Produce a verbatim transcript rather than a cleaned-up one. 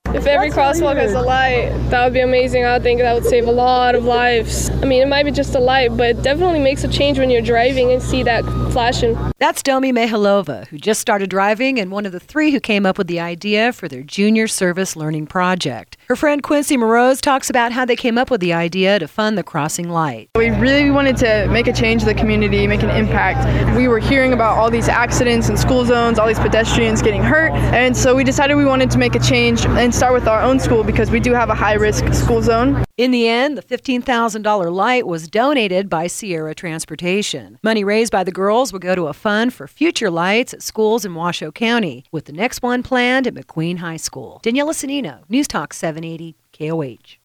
If every crosswalk has a light, that would be amazing. I think that would save a lot of lives. I mean, it might be just a light, but it definitely makes a change when you're driving and see that flashing. That's Domi Mihalova, who just started driving and one of the three who came up with the idea for their Junior Service Learning Project. Her friend Quincy Moroz talks about how they came up with the idea to fund the crossing light. We really wanted to make a change in the community, make an impact. We were hearing about all these accidents in school zones, all these pedestrians getting hurt, and so we decided we wanted to make a change and start with our own school because we do have a high-risk school zone. In the end, the fifteen thousand dollars light was donated by Sierra Transportation. Money raised by the girls will go to a fund for future lights at schools in Washoe County, with the next one planned at McQueen High School. Daniela Sanino, News Talk seven eighty K O H.